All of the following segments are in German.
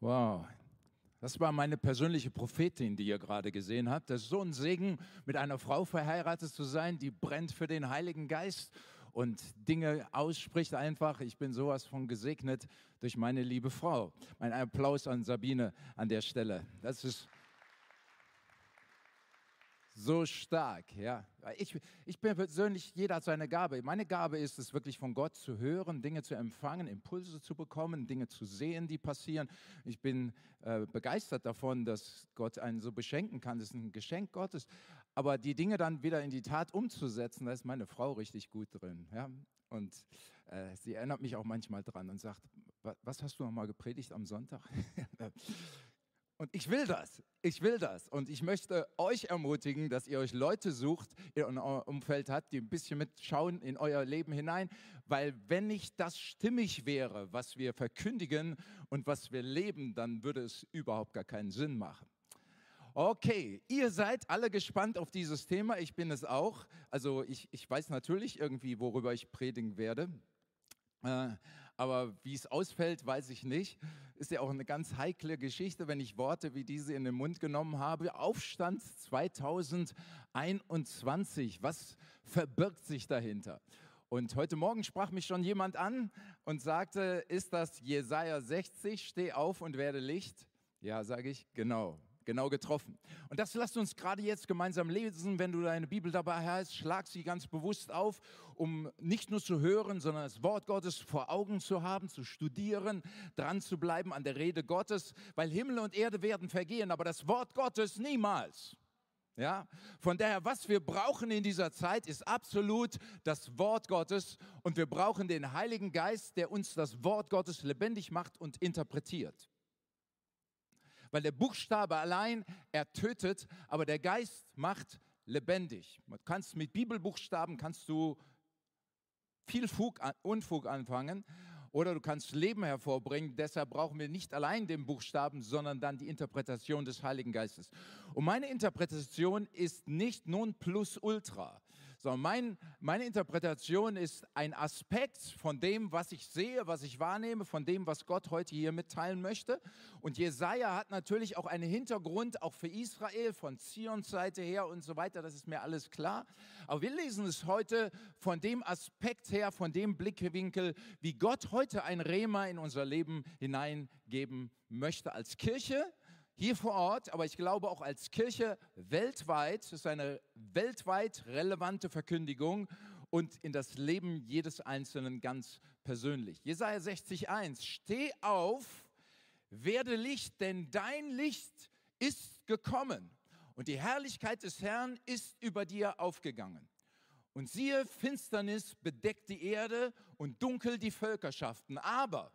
Wow, das war meine persönliche Prophetin, die ihr gerade gesehen habt. Das ist so ein Segen, mit einer Frau verheiratet zu sein, die brennt für den Heiligen Geist und Dinge ausspricht einfach. Ich bin sowas von gesegnet durch meine liebe Frau. Ein Applaus an Sabine an der Stelle. Das ist so stark, ja. Ich bin persönlich, jeder hat seine Gabe. Meine Gabe ist es wirklich von Gott zu hören, Dinge zu empfangen, Impulse zu bekommen, Dinge zu sehen, die passieren. Ich bin begeistert davon, dass Gott einen so beschenken kann. Das ist ein Geschenk Gottes. Aber die Dinge dann wieder in die Tat umzusetzen, da ist meine Frau richtig gut drin. Ja? Und sie erinnert mich auch manchmal dran und sagt, was hast du nochmal gepredigt am Sonntag? Und ich will das. Und ich möchte euch ermutigen, dass ihr euch Leute sucht, ihr in eurem Umfeld habt, die ein bisschen mitschauen in euer Leben hinein, weil wenn nicht das stimmig wäre, was wir verkündigen und was wir leben, dann würde es überhaupt gar keinen Sinn machen. Okay, ihr seid alle gespannt auf dieses Thema, ich bin es auch. Also ich weiß natürlich irgendwie, worüber ich predigen werde. Aber wie es ausfällt, weiß ich nicht. Ist ja auch eine ganz heikle Geschichte, wenn ich Worte wie diese in den Mund genommen habe. Aufstand 2021, was verbirgt sich dahinter? Und heute Morgen sprach mich schon jemand an und sagte, ist das Jesaja 60, steh auf und werde Licht? Ja, sage ich, genau getroffen. Und das lasst uns gerade jetzt gemeinsam lesen. Wenn du deine Bibel dabei hast, schlag sie ganz bewusst auf, um nicht nur zu hören, sondern das Wort Gottes vor Augen zu haben, zu studieren, dran zu bleiben an der Rede Gottes, weil Himmel und Erde werden vergehen, aber das Wort Gottes niemals. Ja, von daher, was wir brauchen in dieser Zeit, ist absolut das Wort Gottes und wir brauchen den Heiligen Geist, der uns das Wort Gottes lebendig macht und interpretiert. Weil der Buchstabe allein, er tötet, aber der Geist macht lebendig. Mit Bibelbuchstaben kannst du viel Unfug anfangen oder du kannst Leben hervorbringen. Deshalb brauchen wir nicht allein den Buchstaben, sondern dann die Interpretation des Heiligen Geistes. Und meine Interpretation ist nicht Nonplusultra, sondern meine Interpretation ist ein Aspekt von dem, was ich sehe, was ich wahrnehme, von dem, was Gott heute hier mitteilen möchte. Und Jesaja hat natürlich auch einen Hintergrund, auch für Israel, von Zions Seite her und so weiter, das ist mir alles klar. Aber wir lesen es heute von dem Aspekt her, von dem Blickwinkel, wie Gott heute ein Rema in unser Leben hineingeben möchte als Kirche, hier vor Ort, aber ich glaube auch als Kirche weltweit. Das ist eine weltweit relevante Verkündigung und in das Leben jedes Einzelnen ganz persönlich. Jesaja 60,1: Steh auf, werde Licht, denn dein Licht ist gekommen und die Herrlichkeit des Herrn ist über dir aufgegangen. Und siehe, Finsternis bedeckt die Erde und dunkel die Völkerschaften, aber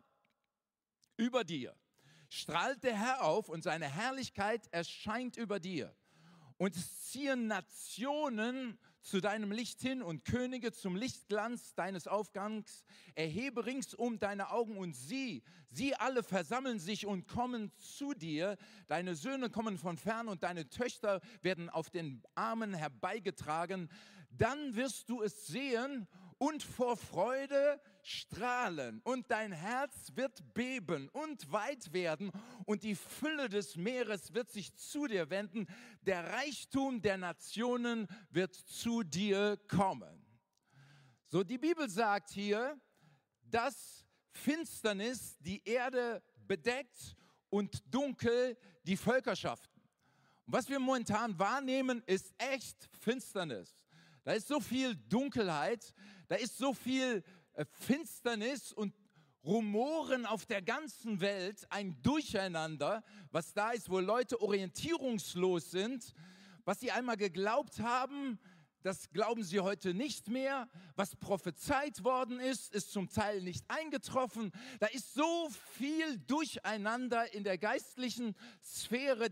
über dir strahlt der Herr auf und seine Herrlichkeit erscheint über dir. Und es ziehen Nationen zu deinem Licht hin und Könige zum Lichtglanz deines Aufgangs. Erhebe ringsum deine Augen und sie alle versammeln sich und kommen zu dir. Deine Söhne kommen von fern und deine Töchter werden auf den Armen herbeigetragen. Dann wirst du es sehen und vor Freude strahlen und dein Herz wird beben und weit werden und die Fülle des Meeres wird sich zu dir wenden. Der Reichtum der Nationen wird zu dir kommen. So, die Bibel sagt hier, dass Finsternis die Erde bedeckt und dunkel die Völkerschaften. Und was wir momentan wahrnehmen, ist echt Finsternis. Da ist so viel Dunkelheit, da ist so viel Finsternis und Rumoren auf der ganzen Welt, ein Durcheinander, was da ist, wo Leute orientierungslos sind. Was sie einmal geglaubt haben, das glauben sie heute nicht mehr. Was prophezeit worden ist, ist zum Teil nicht eingetroffen. Da ist so viel Durcheinander in der geistlichen Sphäre,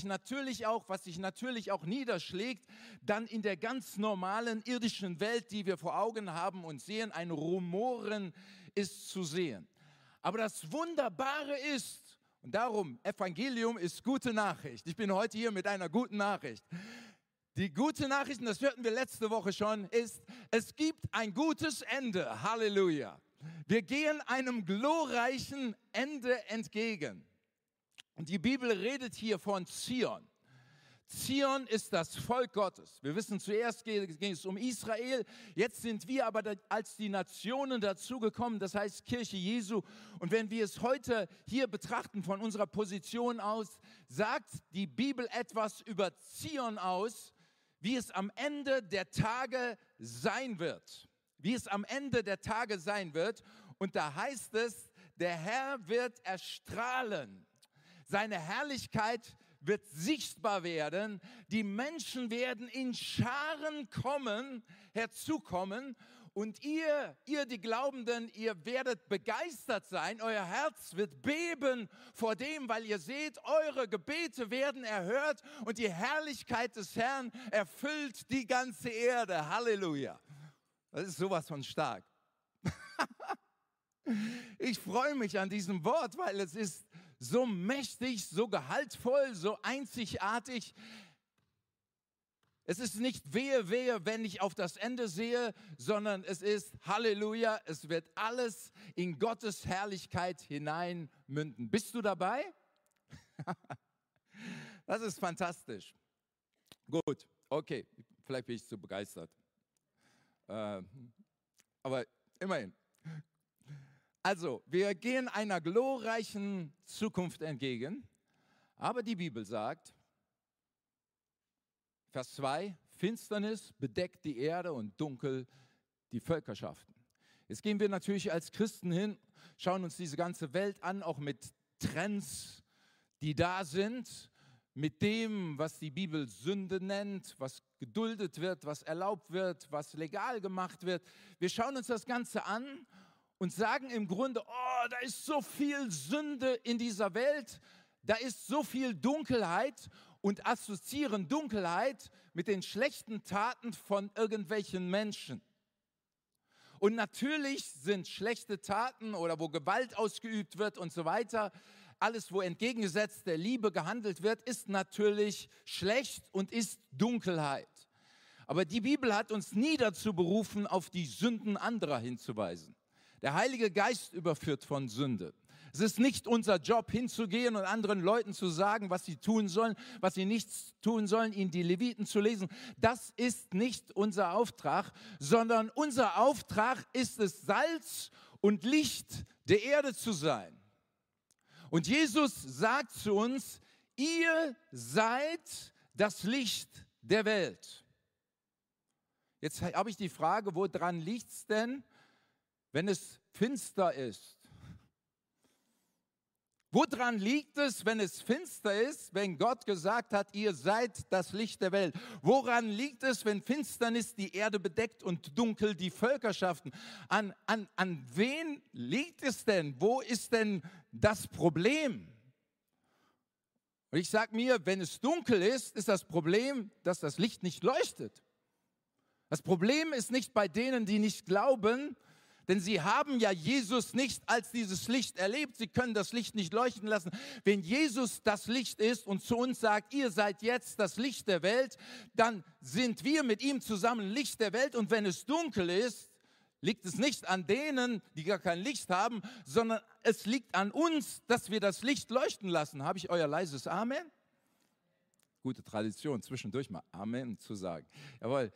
was sich natürlich auch niederschlägt, dann in der ganz normalen irdischen Welt, die wir vor Augen haben und sehen. Ein Rumoren ist zu sehen. Aber das Wunderbare ist, und darum, Evangelium ist gute Nachricht. Ich bin heute hier mit einer guten Nachricht. Die gute Nachricht, und das hörten wir letzte Woche schon, ist, es gibt ein gutes Ende. Halleluja. Wir gehen einem glorreichen Ende entgegen. Und die Bibel redet hier von Zion. Zion ist das Volk Gottes. Wir wissen, zuerst ging es um Israel, jetzt sind wir aber als die Nationen dazugekommen, das heißt Kirche Jesu. Und wenn wir es heute hier betrachten von unserer Position aus, sagt die Bibel etwas über Zion aus, wie es am Ende der Tage sein wird. Wie es am Ende der Tage sein wird. Und da heißt es, der Herr wird erstrahlen. Seine Herrlichkeit wird sichtbar werden. Die Menschen werden in Scharen herzukommen. Und ihr die Glaubenden, ihr werdet begeistert sein. Euer Herz wird beben vor dem, weil ihr seht, eure Gebete werden erhört und die Herrlichkeit des Herrn erfüllt die ganze Erde. Halleluja. Das ist sowas von stark. Ich freue mich an diesem Wort, weil es ist so mächtig, so gehaltvoll, so einzigartig. Es ist nicht wehe, wehe, wenn ich auf das Ende sehe, sondern es ist Halleluja, es wird alles in Gottes Herrlichkeit hineinmünden. Bist du dabei? Das ist fantastisch. Gut, okay, vielleicht bin ich zu begeistert. Aber immerhin. Also, wir gehen einer glorreichen Zukunft entgegen, aber die Bibel sagt, Vers 2, Finsternis bedeckt die Erde und dunkel die Völkerschaften. Jetzt gehen wir natürlich als Christen hin, schauen uns diese ganze Welt an, auch mit Trends, die da sind, mit dem, was die Bibel Sünde nennt, was geduldet wird, was erlaubt wird, was legal gemacht wird. Wir schauen uns das Ganze an und sagen im Grunde, oh, da ist so viel Sünde in dieser Welt, da ist so viel Dunkelheit und assoziieren Dunkelheit mit den schlechten Taten von irgendwelchen Menschen. Und natürlich sind schlechte Taten oder wo Gewalt ausgeübt wird und so weiter, alles, wo entgegengesetzt der Liebe gehandelt wird, ist natürlich schlecht und ist Dunkelheit. Aber die Bibel hat uns nie dazu berufen, auf die Sünden anderer hinzuweisen. Der Heilige Geist überführt von Sünde. Es ist nicht unser Job, hinzugehen und anderen Leuten zu sagen, was sie tun sollen, was sie nicht tun sollen, ihnen die Leviten zu lesen. Das ist nicht unser Auftrag, sondern unser Auftrag ist es, Salz und Licht der Erde zu sein. Und Jesus sagt zu uns, ihr seid das Licht der Welt. Jetzt habe ich die Frage, woran liegt es denn, wenn es finster ist? Woran liegt es, wenn es finster ist, wenn Gott gesagt hat, ihr seid das Licht der Welt? Woran liegt es, wenn Finsternis die Erde bedeckt und dunkel die Völkerschaften? An wen liegt es denn? Wo ist denn das Problem? Und ich sage mir, wenn es dunkel ist, ist das Problem, dass das Licht nicht leuchtet. Das Problem ist nicht bei denen, die nicht glauben, denn sie haben ja Jesus nicht als dieses Licht erlebt. Sie können das Licht nicht leuchten lassen. Wenn Jesus das Licht ist und zu uns sagt, ihr seid jetzt das Licht der Welt, dann sind wir mit ihm zusammen Licht der Welt. Und wenn es dunkel ist, liegt es nicht an denen, die gar kein Licht haben, sondern es liegt an uns, dass wir das Licht leuchten lassen. Habe ich euer leises Amen? Gute Tradition, zwischendurch mal Amen zu sagen. Jawohl.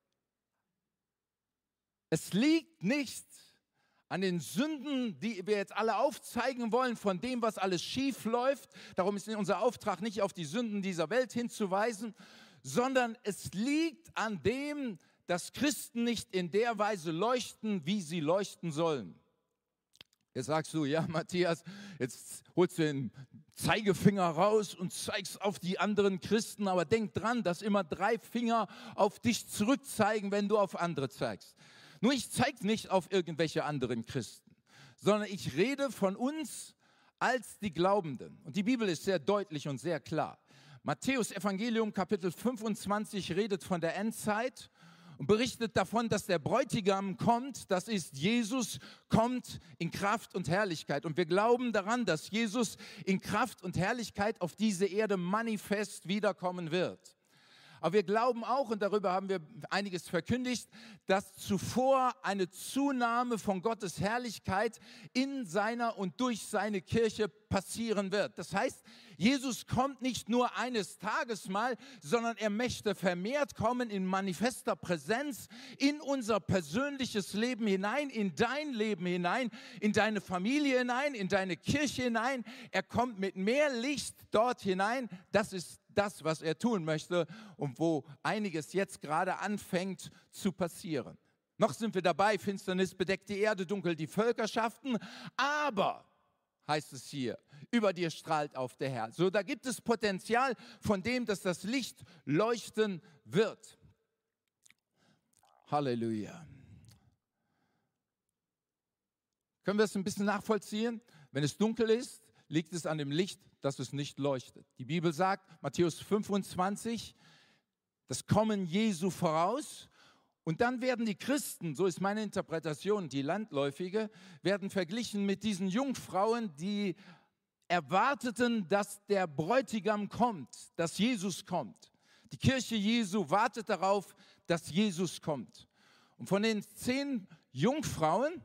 Es liegt nicht an den Sünden, die wir jetzt alle aufzeigen wollen, von dem, was alles schief läuft. Darum ist unser Auftrag nicht auf die Sünden dieser Welt hinzuweisen, sondern es liegt an dem, dass Christen nicht in der Weise leuchten, wie sie leuchten sollen. Jetzt sagst du, ja Matthias, jetzt holst du den Zeigefinger raus und zeigst auf die anderen Christen, aber denk dran, dass immer 3 Finger auf dich zurückzeigen, wenn du auf andere zeigst. Nur ich zeige nicht auf irgendwelche anderen Christen, sondern ich rede von uns als die Glaubenden. Und die Bibel ist sehr deutlich und sehr klar. Matthäus Evangelium Kapitel 25 redet von der Endzeit und berichtet davon, dass der Bräutigam kommt, das ist Jesus, kommt in Kraft und Herrlichkeit. Und wir glauben daran, dass Jesus in Kraft und Herrlichkeit auf diese Erde manifest wiederkommen wird. Aber wir glauben auch, und darüber haben wir einiges verkündigt, dass zuvor eine Zunahme von Gottes Herrlichkeit in seiner und durch seine Kirche passieren wird. Das heißt, Jesus kommt nicht nur eines Tages mal, sondern er möchte vermehrt kommen in manifester Präsenz in unser persönliches Leben hinein, in dein Leben hinein, in deine Familie hinein, in deine Kirche hinein. Er kommt mit mehr Licht dort hinein. Das ist das, was er tun möchte und wo einiges jetzt gerade anfängt zu passieren. Noch sind wir dabei, Finsternis bedeckt die Erde, dunkel die Völkerschaften, aber, heißt es hier, über dir strahlt auf der Herr. So, da gibt es Potenzial von dem, dass das Licht leuchten wird. Halleluja. Können wir es ein bisschen nachvollziehen? Wenn es dunkel ist, liegt es an dem Licht, dass es nicht leuchtet. Die Bibel sagt, Matthäus 25, das Kommen Jesu voraus. Und dann werden die Christen, so ist meine Interpretation, die landläufige, werden verglichen mit diesen Jungfrauen, die erwarteten, dass der Bräutigam kommt, dass Jesus kommt. Die Kirche Jesu wartet darauf, dass Jesus kommt. Und von den 10 Jungfrauen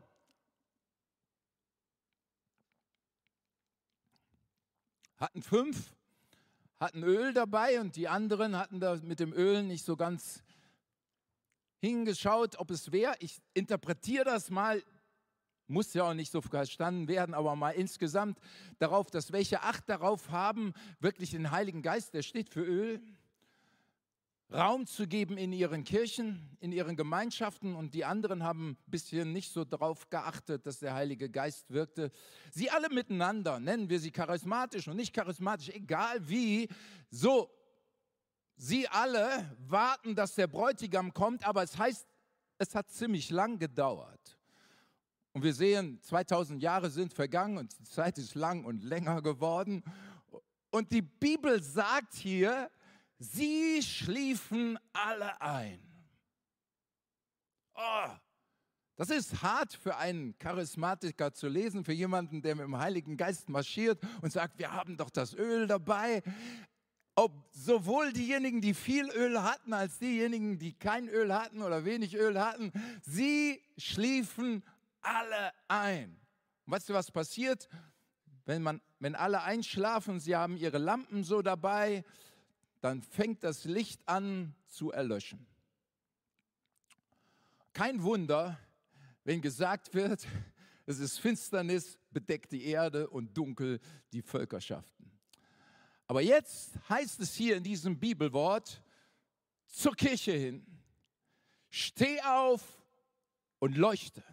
hatten 5, hatten Öl dabei und die anderen hatten da mit dem Öl nicht so ganz hingeschaut, ob es wäre. Ich interpretiere das mal, muss ja auch nicht so verstanden werden, aber mal insgesamt darauf, dass welche Acht darauf haben, wirklich den Heiligen Geist, der steht für Öl, Raum zu geben in ihren Kirchen, in ihren Gemeinschaften, und die anderen haben ein bisschen nicht so darauf geachtet, dass der Heilige Geist wirkte. Sie alle miteinander, nennen wir sie charismatisch und nicht charismatisch, egal wie, so, sie alle warten, dass der Bräutigam kommt, aber es heißt, es hat ziemlich lang gedauert. Und wir sehen, 2000 Jahre sind vergangen und die Zeit ist lang und länger geworden. Und die Bibel sagt hier, sie schliefen alle ein. Oh, das ist hart für einen Charismatiker zu lesen, für jemanden, der mit dem Heiligen Geist marschiert und sagt, wir haben doch das Öl dabei. Ob sowohl diejenigen, die viel Öl hatten, als diejenigen, die kein Öl hatten oder wenig Öl hatten, sie schliefen alle ein. Und weißt du, was passiert? Wenn alle einschlafen, sie haben ihre Lampen so dabei, dann fängt das Licht an zu erlöschen. Kein Wunder, wenn gesagt wird, es ist Finsternis, bedeckt die Erde und dunkel die Völkerschaften. Aber jetzt heißt es hier in diesem Bibelwort zur Kirche hin, steh auf und leuchte.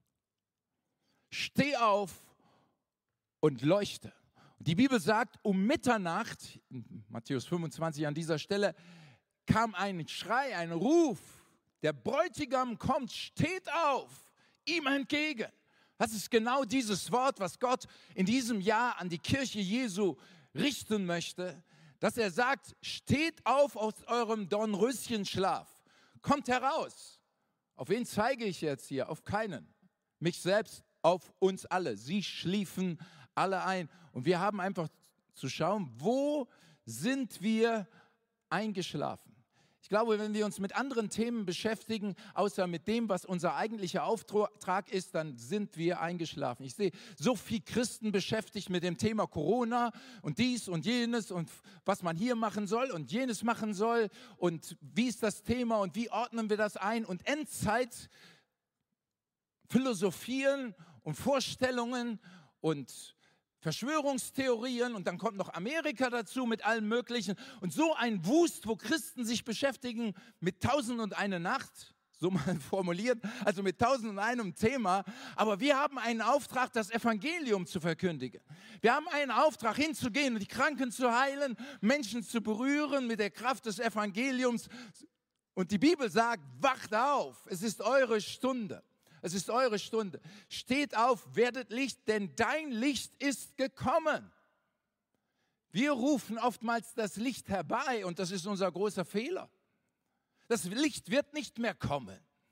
Steh auf und leuchte. Die Bibel sagt, um Mitternacht, in Matthäus 25 an dieser Stelle, kam ein Schrei, ein Ruf, der Bräutigam kommt, steht auf, ihm entgegen. Das ist genau dieses Wort, was Gott in diesem Jahr an die Kirche Jesu richten möchte, dass er sagt, steht auf aus eurem Dornröschenschlaf, kommt heraus. Auf wen zeige ich jetzt hier? Auf keinen. Mich selbst, auf uns alle. Sie schliefen alle ein. Und wir haben einfach zu schauen, wo sind wir eingeschlafen? Ich glaube, wenn wir uns mit anderen Themen beschäftigen, außer mit dem, was unser eigentlicher Auftrag ist, dann sind wir eingeschlafen. Ich sehe so viele Christen beschäftigt mit dem Thema Corona und dies und jenes und was man hier machen soll und jenes machen soll und wie ist das Thema und wie ordnen wir das ein und Endzeit philosophieren und Vorstellungen und Verschwörungstheorien und dann kommt noch Amerika dazu mit allem Möglichen und so ein Wust, wo Christen sich beschäftigen mit 1001 Nacht, so mal formuliert, also mit 1001 Thema, aber wir haben einen Auftrag, das Evangelium zu verkündigen. Wir haben einen Auftrag, hinzugehen und die Kranken zu heilen, Menschen zu berühren mit der Kraft des Evangeliums und die Bibel sagt, wacht auf, es ist eure Stunde. Es ist eure Stunde. Steht auf, werdet Licht, denn dein Licht ist gekommen. Wir rufen oftmals das Licht herbei und das ist unser großer Fehler. Das Licht wird nicht mehr kommen.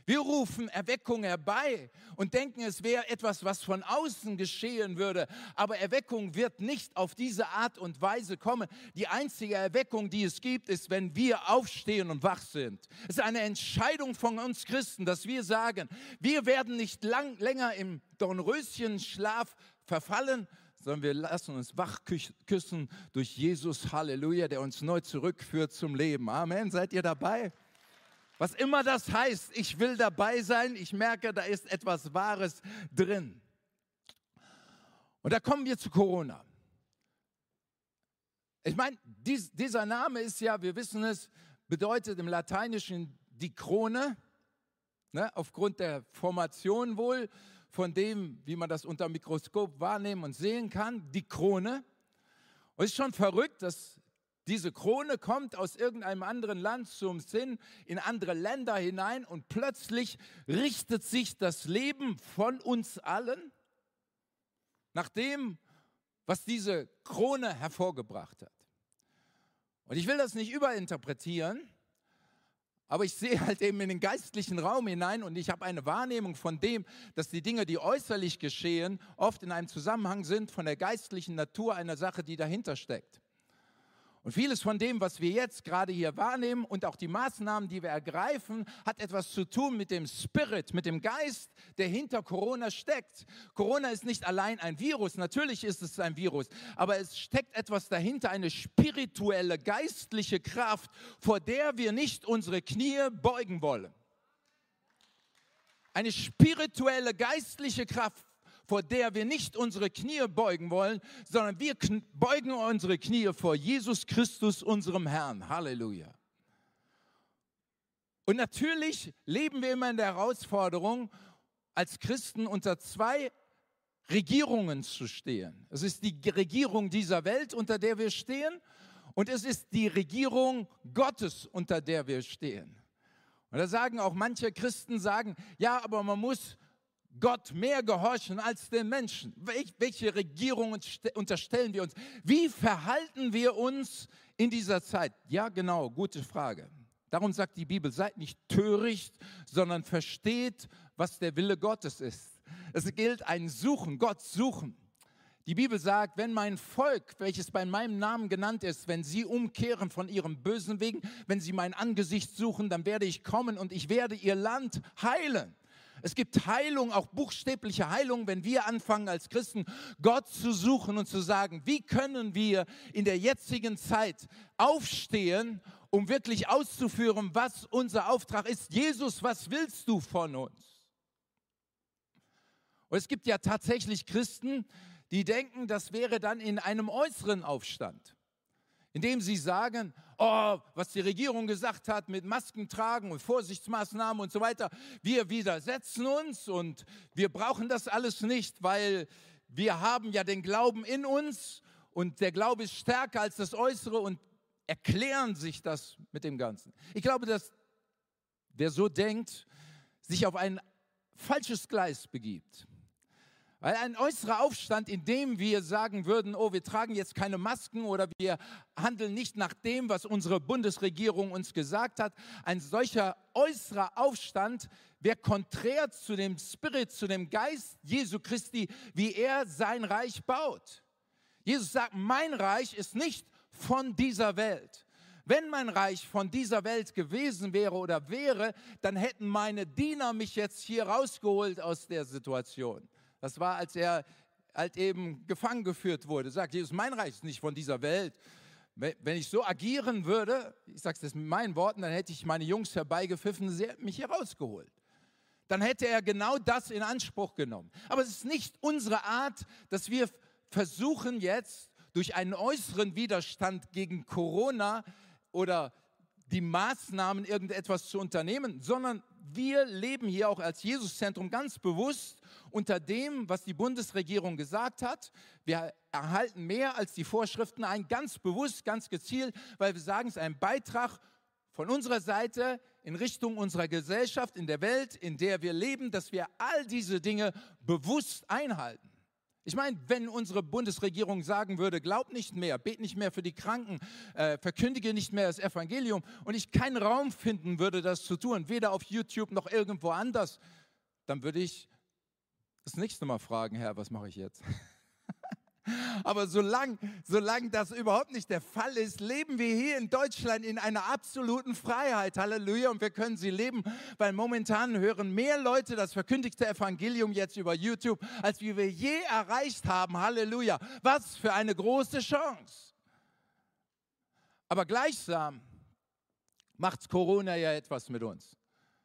Wir rufen Erweckung herbei und denken, es wäre etwas, was von außen geschehen würde. Aber Erweckung wird nicht auf diese Art und Weise kommen. Die einzige Erweckung, die es gibt, ist, wenn wir aufstehen und wach sind. Es ist eine Entscheidung von uns Christen, dass wir sagen, wir werden nicht länger im Dornröschenschlaf verfallen, sondern wir lassen uns wach küssen durch Jesus, Halleluja, der uns neu zurückführt zum Leben. Amen. Seid ihr dabei? Was immer das heißt, ich will dabei sein, ich merke, da ist etwas Wahres drin. Und da kommen wir zu Corona. Ich meine, dieser Name ist ja, wir wissen es, bedeutet im Lateinischen die Krone, ne, aufgrund der Formation wohl, von dem, wie man das unter dem Mikroskop wahrnehmen und sehen kann, die Krone. Und es ist schon verrückt, dass diese Krone kommt aus irgendeinem anderen Land zum Sinn in andere Länder hinein und plötzlich richtet sich das Leben von uns allen nach dem, was diese Krone hervorgebracht hat. Und ich will das nicht überinterpretieren, aber ich sehe halt eben in den geistlichen Raum hinein und ich habe eine Wahrnehmung von dem, dass die Dinge, die äußerlich geschehen, oft in einem Zusammenhang sind von der geistlichen Natur einer Sache, die dahinter steckt. Und vieles von dem, was wir jetzt gerade hier wahrnehmen und auch die Maßnahmen, die wir ergreifen, hat etwas zu tun mit dem Spirit, mit dem Geist, der hinter Corona steckt. Corona ist nicht allein ein Virus, natürlich ist es ein Virus, aber es steckt etwas dahinter, eine spirituelle, geistliche Kraft, vor der wir nicht unsere Knie beugen wollen. Eine spirituelle, geistliche Kraft, vor der wir nicht unsere Knie beugen wollen, sondern wir beugen unsere Knie vor Jesus Christus, unserem Herrn. Halleluja. Und natürlich leben wir immer in der Herausforderung, als Christen unter zwei Regierungen zu stehen. Es ist die Regierung dieser Welt, unter der wir stehen, und es ist die Regierung Gottes, unter der wir stehen. Und da sagen auch manche Christen, ja, aber man muss Gott mehr gehorchen als den Menschen. Welche Regierung unterstellen wir uns? Wie verhalten wir uns in dieser Zeit? Ja, genau, gute Frage. Darum sagt die Bibel, seid nicht töricht, sondern versteht, was der Wille Gottes ist. Es gilt ein Suchen, Gott suchen. Die Bibel sagt, wenn mein Volk, welches bei meinem Namen genannt ist, wenn sie umkehren von ihrem bösen Wegen, wenn sie mein Angesicht suchen, dann werde ich kommen und ich werde ihr Land heilen. Es gibt Heilung, auch buchstäbliche Heilung, wenn wir anfangen als Christen Gott zu suchen und zu sagen, wie können wir in der jetzigen Zeit aufstehen, um wirklich auszuführen, was unser Auftrag ist. Jesus, was willst du von uns? Und es gibt ja tatsächlich Christen, die denken, das wäre dann in einem äußeren Aufstand, indem sie sagen, oh, was die Regierung gesagt hat mit Masken tragen und Vorsichtsmaßnahmen und so weiter, wir widersetzen uns und wir brauchen das alles nicht, weil wir haben ja den Glauben in uns und der Glaube ist stärker als das Äußere und erklären sich das mit dem Ganzen. Ich glaube, dass wer so denkt, sich auf ein falsches Gleis begibt. Weil ein äußerer Aufstand, in dem wir sagen würden, oh, wir tragen jetzt keine Masken oder wir handeln nicht nach dem, was unsere Bundesregierung uns gesagt hat, ein solcher äußerer Aufstand wäre konträr zu dem Spirit, zu dem Geist Jesu Christi, wie er sein Reich baut. Jesus sagt, mein Reich ist nicht von dieser Welt. Wenn mein Reich von dieser Welt gewesen wäre oder wäre, dann hätten meine Diener mich jetzt hier rausgeholt aus der Situation. Das war, als er halt eben gefangen geführt wurde. Sagt Jesus, mein Reich ist nicht von dieser Welt. Wenn ich so agieren würde, ich sage es jetzt mit meinen Worten, dann hätte ich meine Jungs herbeigepfiffen, sie hätten mich hier rausgeholt. Dann hätte er genau das in Anspruch genommen. Aber es ist nicht unsere Art, dass wir versuchen jetzt durch einen äußeren Widerstand gegen Corona oder die Maßnahmen irgendetwas zu unternehmen, sondern wir leben hier auch als Jesuszentrum ganz bewusst unter dem, was die Bundesregierung gesagt hat. Wir erhalten mehr als die Vorschriften ein, ganz bewusst, ganz gezielt, weil wir sagen, es ist ein Beitrag von unserer Seite in Richtung unserer Gesellschaft, in der Welt, in der wir leben, dass wir all diese Dinge bewusst einhalten. Ich meine, wenn unsere Bundesregierung sagen würde, glaub nicht mehr, bet nicht mehr für die Kranken, verkündige nicht mehr das Evangelium und ich keinen Raum finden würde, das zu tun, weder auf YouTube noch irgendwo anders, dann würde ich das nächste Mal fragen, Herr, was mache ich jetzt? Aber solange das überhaupt nicht der Fall ist, leben wir hier in Deutschland in einer absoluten Freiheit. Halleluja. Und wir können sie leben, weil momentan hören mehr Leute das verkündigte Evangelium jetzt über YouTube, als wir je erreicht haben. Halleluja. Was für eine große Chance. Aber gleichsam macht Corona ja etwas mit uns.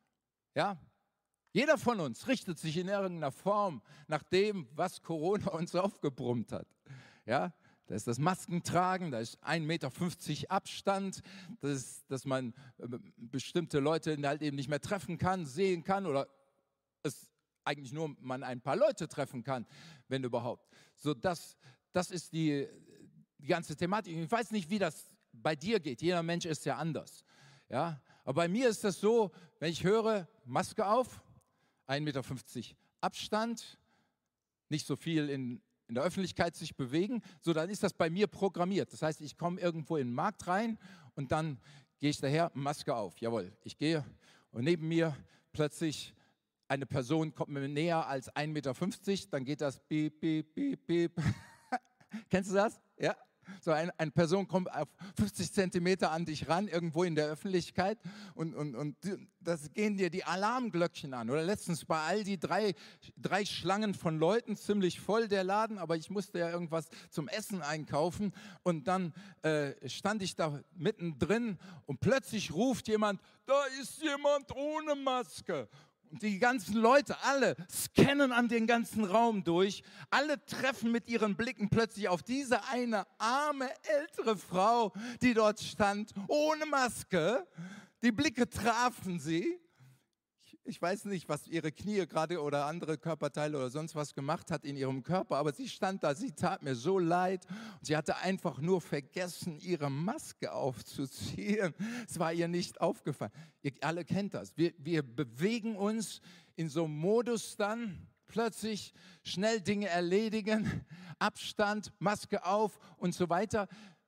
Ja? Jeder von uns richtet sich in irgendeiner Form nach dem, was Corona uns aufgebrummt hat. Ja, da ist das Maskentragen, da ist 1,50 Meter Abstand, dass man bestimmte Leute halt eben nicht mehr treffen kann, sehen kann oder es eigentlich nur man ein paar Leute treffen kann, wenn überhaupt. So, das ist die ganze Thematik. Ich weiß nicht, wie das bei dir geht. Jeder Mensch ist ja anders. Ja, aber bei mir ist das so, wenn ich höre, Maske auf, 1,50 Meter Abstand, nicht so viel in der Öffentlichkeit sich bewegen, so dann ist das bei mir programmiert. Das heißt, ich komme irgendwo in den Markt rein und dann gehe ich daher, Maske auf. Jawohl, ich gehe und neben mir plötzlich eine Person kommt mir näher als 1,50 Meter, dann geht das piep, piep, piep, piep. Kennst du das? Ja? So eine Person kommt auf 50 Zentimeter an dich ran, irgendwo in der Öffentlichkeit und das gehen dir die Alarmglöckchen an. Oder letztens bei Aldi drei Schlangen von Leuten, ziemlich voll der Laden, aber ich musste ja irgendwas zum Essen einkaufen und dann stand ich da mittendrin und plötzlich ruft jemand, da ist jemand ohne Maske. Und die ganzen Leute, alle scannen an den ganzen Raum durch. Alle treffen mit ihren Blicken plötzlich auf diese eine arme, ältere Frau, die dort stand, ohne Maske. Die Blicke trafen sie. Ich weiß nicht, was ihre Knie gerade oder andere Körperteile oder sonst was gemacht hat in ihrem Körper, aber sie stand da, sie tat mir so leid. Und sie hatte einfach nur vergessen, ihre Maske aufzuziehen. Es war ihr nicht aufgefallen. Ihr alle kennt das. Wir bewegen uns in so einem Modus dann, plötzlich schnell Dinge erledigen, Abstand, Maske auf und so weiter.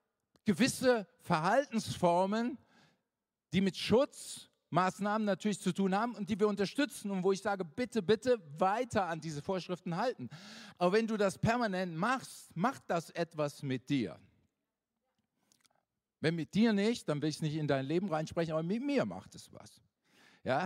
Gewisse Verhaltensformen, die mit Schutzmaßnahmen natürlich zu tun haben und die wir unterstützen und wo ich sage, bitte, bitte weiter an diese Vorschriften halten. Aber wenn du das permanent machst, macht das etwas mit dir. Wenn mit dir nicht, dann will ich es nicht in dein Leben reinsprechen, aber mit mir macht es was. Ja?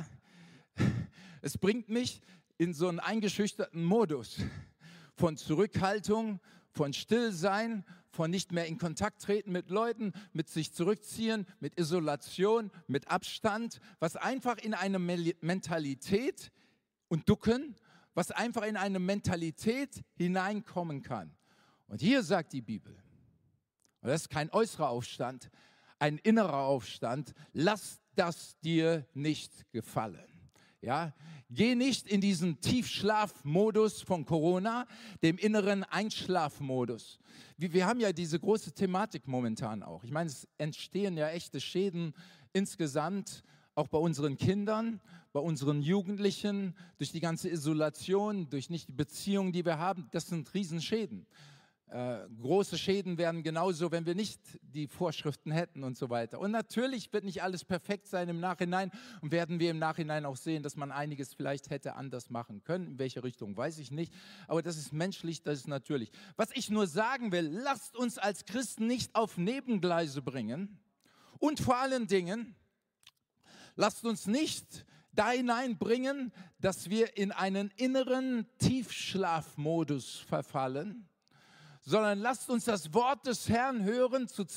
Es bringt mich in so einen eingeschüchterten Modus von Zurückhaltung, von Stillsein, von nicht mehr in Kontakt treten mit Leuten, mit sich zurückziehen, mit Isolation, mit Abstand, was einfach in eine Mentalität und Ducken, was einfach in eine Mentalität hineinkommen kann. Und hier sagt die Bibel, und das ist kein äußerer Aufstand, ein innerer Aufstand, lass das dir nicht gefallen. Ja, geh nicht in diesen Tiefschlafmodus von Corona, dem inneren Einschlafmodus. Wir haben ja diese große Thematik momentan auch. Ich meine, es entstehen ja echte Schäden insgesamt, auch bei unseren Kindern, bei unseren Jugendlichen, durch die ganze Isolation, durch nicht die Beziehungen, die wir haben. Das sind Riesenschäden. Große Schäden wären genauso, wenn wir nicht die Vorschriften hätten und so weiter. Und natürlich wird nicht alles perfekt sein im Nachhinein und werden wir im Nachhinein auch sehen, dass man einiges vielleicht hätte anders machen können. In welche Richtung, weiß ich nicht. Aber das ist menschlich, das ist natürlich. Was ich nur sagen will, lasst uns als Christen nicht auf Nebengleise bringen und vor allen Dingen, lasst uns nicht da hineinbringen, dass wir in einen inneren Tiefschlafmodus verfallen, sondern lasst uns das Wort des Herrn hören zu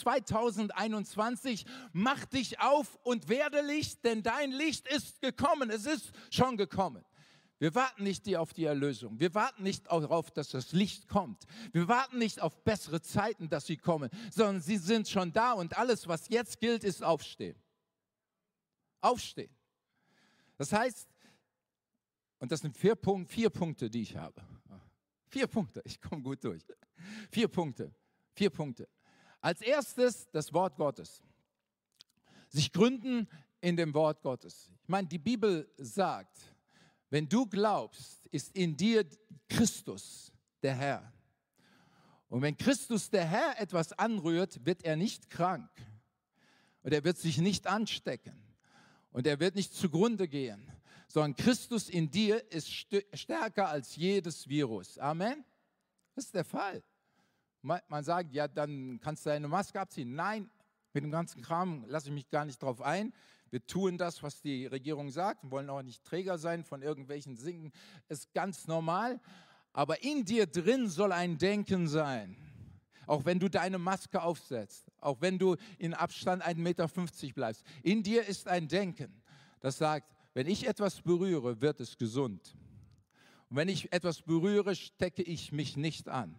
2021. Mach dich auf und werde Licht, denn dein Licht ist gekommen. Es ist schon gekommen. Wir warten nicht auf die Erlösung. Wir warten nicht darauf, dass das Licht kommt. Wir warten nicht auf bessere Zeiten, dass sie kommen, sondern sie sind schon da und alles, was jetzt gilt, ist aufstehen. Aufstehen. Das heißt, und das sind vier Punkte, die ich habe. 4 Punkte, ich komme gut durch. 4 Punkte. Als erstes das Wort Gottes. Sich gründen in dem Wort Gottes. Ich meine, die Bibel sagt, wenn du glaubst, ist in dir Christus, der Herr. Und wenn Christus, der Herr, etwas anrührt, wird er nicht krank. Und er wird sich nicht anstecken. Und er wird nicht zugrunde gehen. Sondern Christus in dir ist stärker als jedes Virus. Amen? Das ist der Fall. Man sagt, ja, dann kannst du deine Maske abziehen. Nein, mit dem ganzen Kram lasse ich mich gar nicht drauf ein. Wir tun das, was die Regierung sagt. Wir wollen auch nicht Träger sein von irgendwelchen Dingen. Ist ganz normal. Aber in dir drin soll ein Denken sein. Auch wenn du deine Maske aufsetzt. Auch wenn du in Abstand 1,50 Meter bleibst. In dir ist ein Denken, das sagt, wenn ich etwas berühre, wird es gesund. Und wenn ich etwas berühre, stecke ich mich nicht an.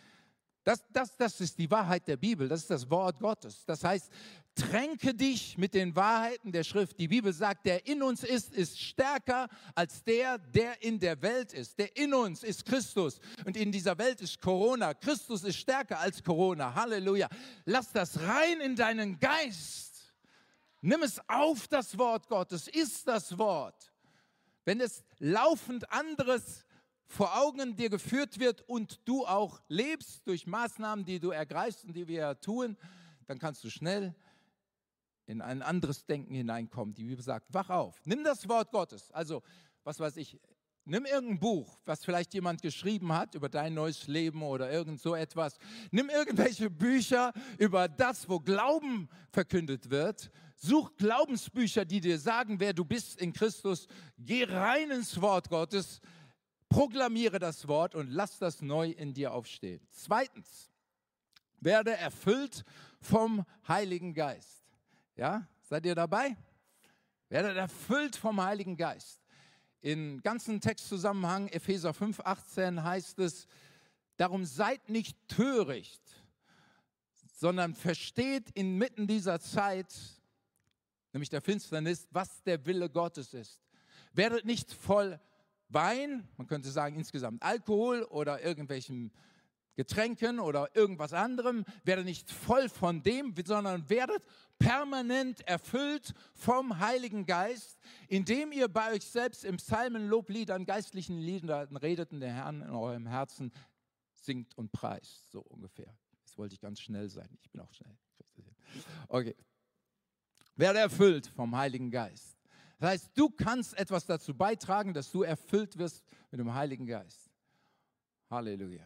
Das ist die Wahrheit der Bibel, das ist das Wort Gottes. Das heißt, tränke dich mit den Wahrheiten der Schrift. Die Bibel sagt, der in uns ist stärker als der in der Welt ist. Der in uns ist Christus und in dieser Welt ist Corona. Christus ist stärker als Corona. Halleluja. Lass das rein in deinen Geist. Nimm es auf, das Wort Gottes, ist das Wort. Wenn es laufend anderes vor Augen dir geführt wird und du auch lebst durch Maßnahmen, die du ergreifst und die wir ja tun, dann kannst du schnell in ein anderes Denken hineinkommen. Die Bibel sagt, wach auf, nimm das Wort Gottes. Also, was weiß ich, nimm irgendein Buch, was vielleicht jemand geschrieben hat über dein neues Leben oder irgend so etwas. Nimm irgendwelche Bücher über das, wo Glauben verkündet wird. Such Glaubensbücher, die dir sagen, wer du bist in Christus. Geh rein ins Wort Gottes. Proklamiere das Wort und lass das neu in dir aufstehen. Zweitens, werde erfüllt vom Heiligen Geist. Ja, seid ihr dabei? Werde erfüllt vom Heiligen Geist. Im ganzen Textzusammenhang, Epheser 5,18 heißt es, darum seid nicht töricht, sondern versteht inmitten dieser Zeit, nämlich der Finsternis, was der Wille Gottes ist. Werdet nicht voll Wein, man könnte sagen insgesamt Alkohol oder irgendwelchen Getränken oder irgendwas anderem, werdet nicht voll von dem, sondern werdet permanent erfüllt vom Heiligen Geist, indem ihr bei euch selbst im Psalmen, Lobliedern, geistlichen Liedern redet und den Herrn in eurem Herzen singt und preist, so ungefähr. Jetzt wollte ich ganz schnell sein, ich bin auch schnell. Okay. Werde erfüllt vom Heiligen Geist. Das heißt, du kannst etwas dazu beitragen, dass du erfüllt wirst mit dem Heiligen Geist. Halleluja.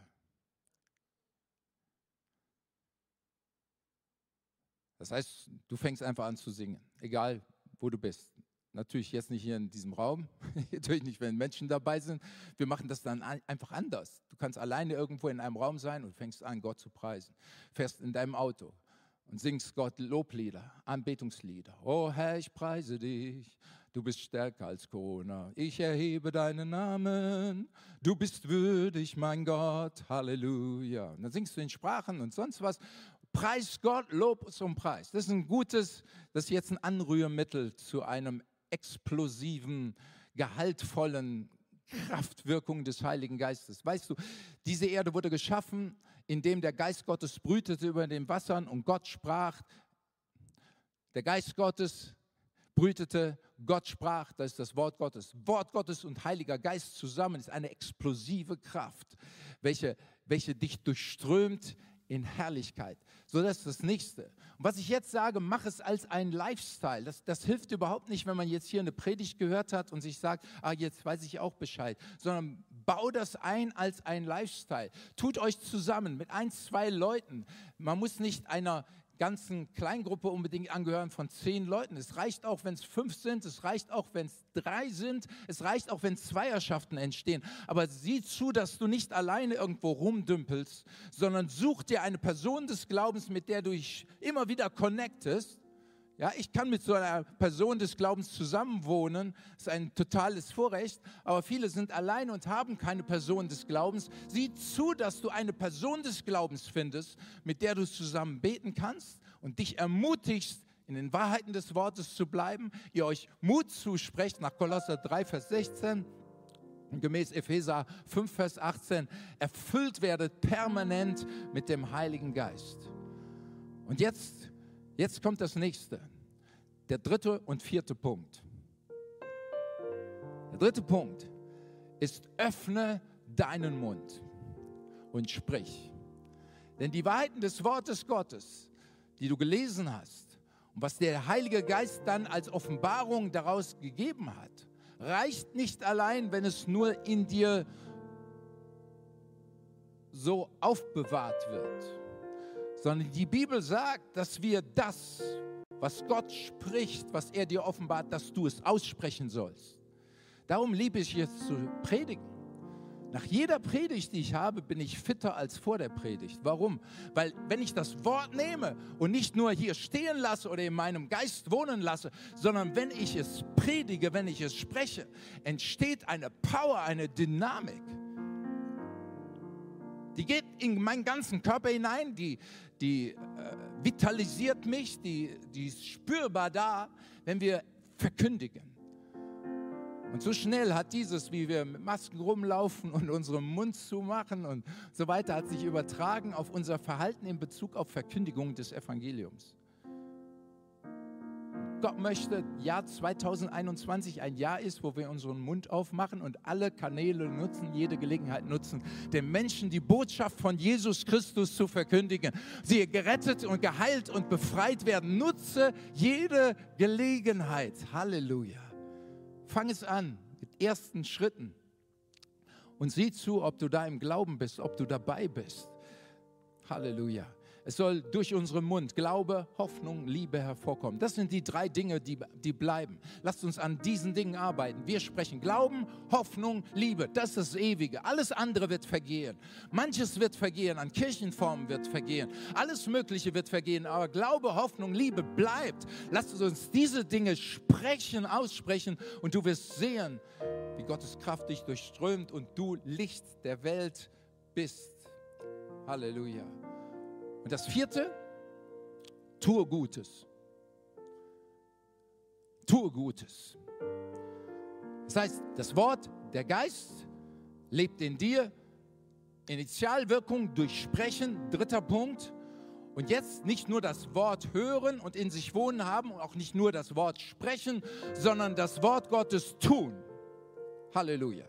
Das heißt, du fängst einfach an zu singen, egal wo du bist. Natürlich jetzt nicht hier in diesem Raum, natürlich nicht, wenn Menschen dabei sind. Wir machen das dann einfach anders. Du kannst alleine irgendwo in einem Raum sein und fängst an, Gott zu preisen. Fährst in deinem Auto und singst Gott Loblieder, Anbetungslieder. Oh Herr, ich preise dich. Du bist stärker als Corona. Ich erhebe deinen Namen. Du bist würdig, mein Gott. Halleluja. Und dann singst du in Sprachen und sonst was. Preis Gott, Lob zum Preis. Das ist jetzt ein Anrührmittel zu einem explosiven, gehaltvollen Kraftwirkung des Heiligen Geistes. Weißt du, diese Erde wurde geschaffen, indem der Geist Gottes brütete über den Wassern und Gott sprach. Der Geist Gottes brütete, Gott sprach, das ist das Wort Gottes. Wort Gottes und Heiliger Geist zusammen ist eine explosive Kraft, welche dich durchströmt in Herrlichkeit. So, das ist das Nächste. Und was ich jetzt sage, mach es als ein Lifestyle. Das hilft überhaupt nicht, wenn man jetzt hier eine Predigt gehört hat und sich sagt, jetzt weiß ich auch Bescheid, sondern bau das ein als ein Lifestyle. Tut euch zusammen mit 1, 2 Leuten. Man muss nicht einer ganzen Kleingruppe unbedingt angehören von 10 Leuten. Es reicht auch, wenn es 5 sind, es reicht auch, wenn es 3 sind, es reicht auch, wenn Zweierschaften entstehen. Aber sieh zu, dass du nicht alleine irgendwo rumdümpelst, sondern such dir eine Person des Glaubens, mit der du dich immer wieder connectest. Ja, ich kann mit so einer Person des Glaubens zusammenwohnen, das ist ein totales Vorrecht, aber viele sind allein und haben keine Person des Glaubens. Sieh zu, dass du eine Person des Glaubens findest, mit der du zusammen beten kannst und dich ermutigst, in den Wahrheiten des Wortes zu bleiben, ihr euch Mut zusprecht, nach Kolosser 3, Vers 16, und gemäß Epheser 5, Vers 18, erfüllt werdet permanent mit dem Heiligen Geist. Und jetzt kommt das Nächste, der 3. und 4. Punkt. Der 3. Punkt ist, öffne deinen Mund und sprich. Denn die Wahrheiten des Wortes Gottes, die du gelesen hast und was der Heilige Geist dann als Offenbarung daraus gegeben hat, reicht nicht allein, wenn es nur in dir so aufbewahrt wird, sondern die Bibel sagt, dass wir das, was Gott spricht, was er dir offenbart, dass du es aussprechen sollst. Darum liebe ich es zu predigen. Nach jeder Predigt, die ich habe, bin ich fitter als vor der Predigt. Warum? Weil wenn ich das Wort nehme und nicht nur hier stehen lasse oder in meinem Geist wohnen lasse, sondern wenn ich es predige, wenn ich es spreche, entsteht eine Power, eine Dynamik. Die geht in meinen ganzen Körper hinein, die vitalisiert mich, die ist spürbar da, wenn wir verkündigen. Und so schnell hat dieses, wie wir mit Masken rumlaufen und unseren Mund zumachen und so weiter, hat sich übertragen auf unser Verhalten in Bezug auf Verkündigung des Evangeliums. Gott möchte, Jahr 2021 ein Jahr ist, wo wir unseren Mund aufmachen und alle Kanäle nutzen, jede Gelegenheit nutzen, den Menschen die Botschaft von Jesus Christus zu verkündigen. Sie gerettet und geheilt und befreit werden. Nutze jede Gelegenheit. Halleluja. Fang es an mit ersten Schritten und sieh zu, ob du da im Glauben bist, ob du dabei bist. Halleluja. Es soll durch unseren Mund Glaube, Hoffnung, Liebe hervorkommen. Das sind die 3 Dinge, die bleiben. Lasst uns an diesen Dingen arbeiten. Wir sprechen Glauben, Hoffnung, Liebe. Das ist das Ewige. Alles andere wird vergehen. Manches wird vergehen, an Kirchenformen wird vergehen. Alles Mögliche wird vergehen, aber Glaube, Hoffnung, Liebe bleibt. Lasst uns diese Dinge sprechen, aussprechen und du wirst sehen, wie Gottes Kraft dich durchströmt und du Licht der Welt bist. Halleluja. Und das 4, tue Gutes. Tue Gutes. Das heißt, das Wort, der Geist lebt in dir. Initialwirkung durch Sprechen, 3. Punkt. Und jetzt nicht nur das Wort hören und in sich wohnen haben und auch nicht nur das Wort sprechen, sondern das Wort Gottes tun. Halleluja.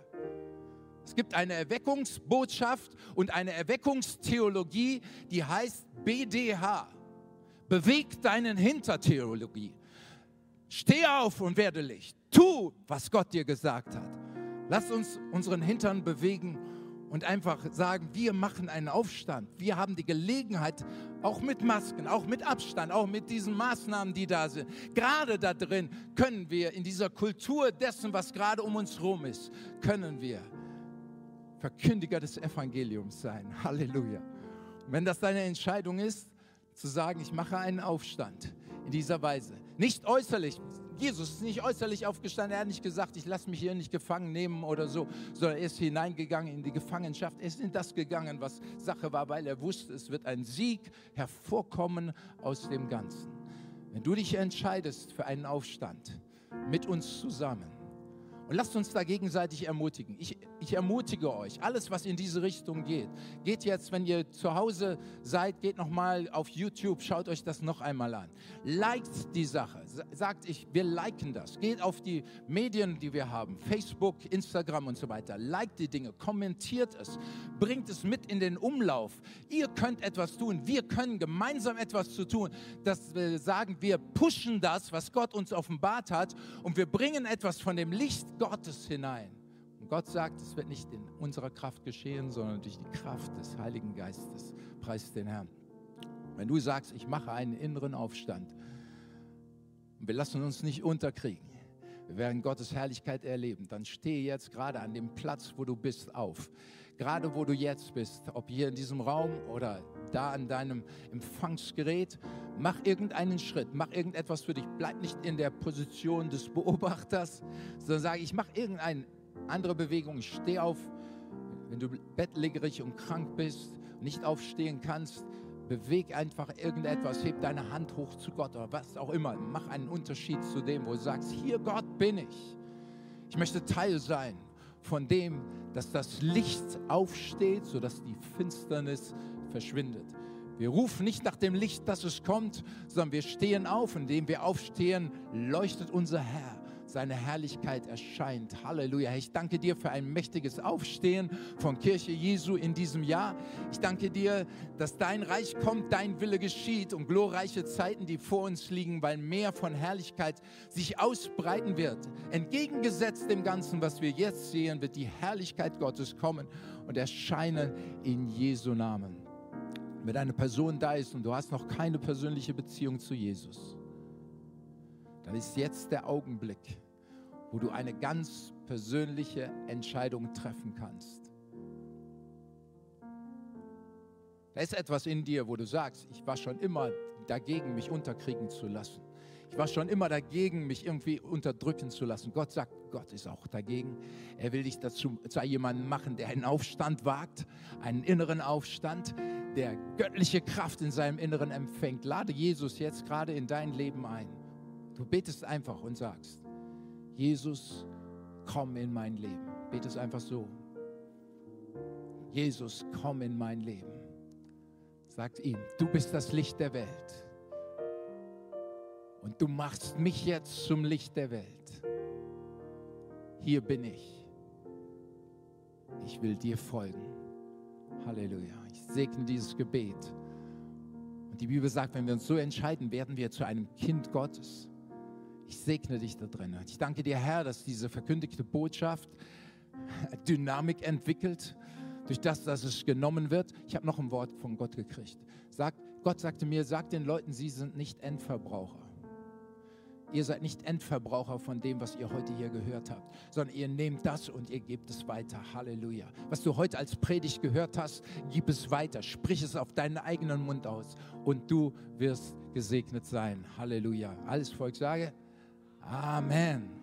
Es gibt eine Erweckungsbotschaft und eine Erweckungstheologie, die heißt BDH. Beweg deinen Hintertheologie. Steh auf und werde Licht. Tu, was Gott dir gesagt hat. Lass uns unseren Hintern bewegen und einfach sagen, wir machen einen Aufstand. Wir haben die Gelegenheit, auch mit Masken, auch mit Abstand, auch mit diesen Maßnahmen, die da sind. Gerade da drin können wir in dieser Kultur dessen, was gerade um uns herum ist, können wir Verkündiger des Evangeliums sein. Halleluja. Und wenn das deine Entscheidung ist, zu sagen, ich mache einen Aufstand in dieser Weise. Nicht äußerlich. Jesus ist nicht äußerlich aufgestanden. Er hat nicht gesagt, ich lasse mich hier nicht gefangen nehmen oder so, sondern er ist hineingegangen in die Gefangenschaft. Er ist in das gegangen, was Sache war, weil er wusste, es wird ein Sieg hervorkommen aus dem Ganzen. Wenn du dich entscheidest für einen Aufstand mit uns zusammen, und lasst uns da gegenseitig ermutigen. Ich ermutige euch, alles, was in diese Richtung geht. Geht jetzt, wenn ihr zu Hause seid, geht nochmal auf YouTube, schaut euch das noch einmal an. Liked die Sache. Sagt, wir liken das. Geht auf die Medien, die wir haben, Facebook, Instagram und so weiter. Liked die Dinge, kommentiert es, bringt es mit in den Umlauf. Ihr könnt etwas tun, wir können gemeinsam etwas zu tun. Dass wir sagen, wir pushen das, was Gott uns offenbart hat und wir bringen etwas von dem Licht Gottes hinein. Und Gott sagt, es wird nicht in unserer Kraft geschehen, sondern durch die Kraft des Heiligen Geistes. Preis den Herrn. Wenn du sagst, ich mache einen inneren Aufstand und wir lassen uns nicht unterkriegen, wir werden Gottes Herrlichkeit erleben, dann stehe jetzt gerade an dem Platz, wo du bist, auf. Gerade wo du jetzt bist, ob hier in diesem Raum oder da an deinem Empfangsgerät, mach irgendeinen Schritt, mach irgendetwas für dich. Bleib nicht in der Position des Beobachters, sondern sag, ich mache irgendeine andere Bewegung. Ich stehe auf, wenn du bettlägerig und krank bist und nicht aufstehen kannst, beweg einfach irgendetwas, heb deine Hand hoch zu Gott oder was auch immer. Mach einen Unterschied zu dem, wo du sagst, hier Gott bin ich. Ich möchte Teil sein von dem, dass das Licht aufsteht, sodass die Finsternis verschwindet. Wir rufen nicht nach dem Licht, dass es kommt, sondern wir stehen auf. Indem wir aufstehen, leuchtet unser Herr seine Herrlichkeit erscheint. Halleluja. Ich danke dir für ein mächtiges Aufstehen von Kirche Jesu in diesem Jahr. Ich danke dir, dass dein Reich kommt, dein Wille geschieht und glorreiche Zeiten, die vor uns liegen, weil mehr von Herrlichkeit sich ausbreiten wird. Entgegengesetzt dem Ganzen, was wir jetzt sehen, wird die Herrlichkeit Gottes kommen und erscheinen in Jesu Namen. Wenn eine Person da ist und du hast noch keine persönliche Beziehung zu Jesus, dann ist jetzt der Augenblick, wo du eine ganz persönliche Entscheidung treffen kannst. Da ist etwas in dir, wo du sagst, ich war schon immer dagegen, mich unterkriegen zu lassen. Ich war schon immer dagegen, mich irgendwie unterdrücken zu lassen. Gott sagt, Gott ist auch dagegen. Er will dich dazu zu jemandem machen, der einen Aufstand wagt, einen inneren Aufstand, der göttliche Kraft in seinem Inneren empfängt. Lade Jesus jetzt gerade in dein Leben ein. Du betest einfach und sagst, Jesus, komm in mein Leben. Betest einfach so. Jesus, komm in mein Leben. Sagt ihm, du bist das Licht der Welt. Und du machst mich jetzt zum Licht der Welt. Hier bin ich. Ich will dir folgen. Halleluja. Ich segne dieses Gebet. Und die Bibel sagt, wenn wir uns so entscheiden, werden wir zu einem Kind Gottes. Ich segne dich da drin. Ich danke dir, Herr, dass diese verkündigte Botschaft Dynamik entwickelt, durch das, dass es genommen wird. Ich habe noch ein Wort von Gott gekriegt. Gott sagte mir, sag den Leuten, sie sind nicht Endverbraucher. Ihr seid nicht Endverbraucher von dem, was ihr heute hier gehört habt, sondern ihr nehmt das und ihr gebt es weiter. Halleluja. Was du heute als Predigt gehört hast, gib es weiter. Sprich es auf deinen eigenen Mund aus und du wirst gesegnet sein. Halleluja. Alles Volk sage Amen.